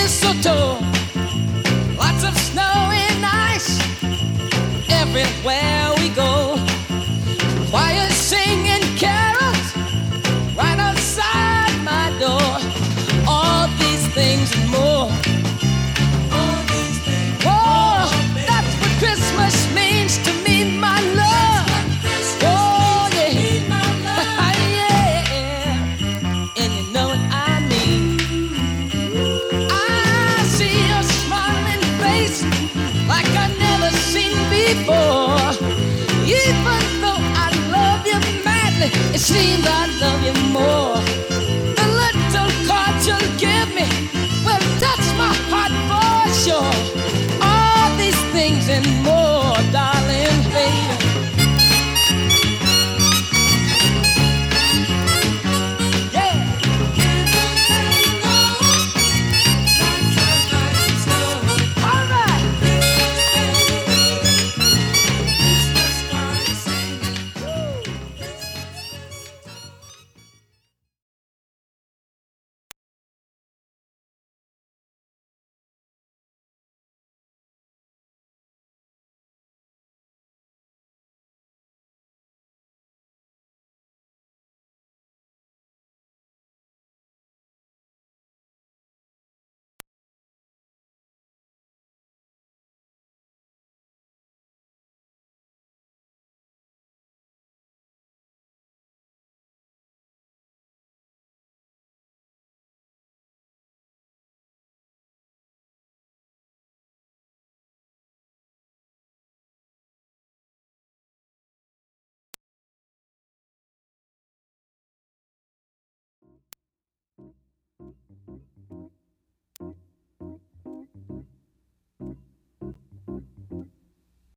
mistletoe, lots of snow and ice everywhere we go. Choir singing carols right outside my door. All these things and more. Oh, that's what Christmas means to me, my love. Oh, yeah. Yeah. And you know what I mean. I see your smiling face like I've never seen before. Even though I love you madly, it seems I love you more. The little card you'll give me will touch my heart for sure. All these things and more.